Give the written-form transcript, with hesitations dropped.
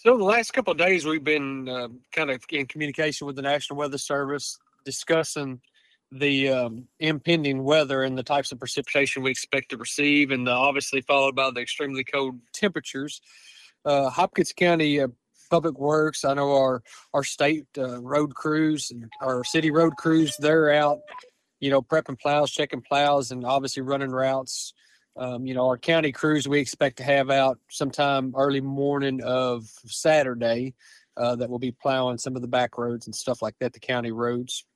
So the last couple of days, we've been kind of in communication with the National Weather Service, discussing the impending weather and the types of precipitation we expect to receive, and obviously followed by the extremely cold temperatures. Hopkins County Public Works, I know our state road crews and our city road crews, they're out, prepping plows, checking plows, and obviously running routes. Our county crews we expect to have out sometime early morning of Saturday, that will be plowing some of the back roads and stuff like that, the county roads.